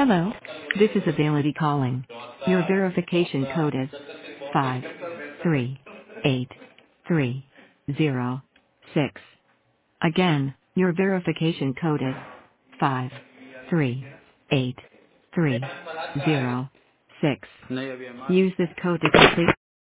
Hello. This is Availity calling. Your verification code is 538306. Again, your verification code is 538306. नहीं अभी हमारा Use this code to complete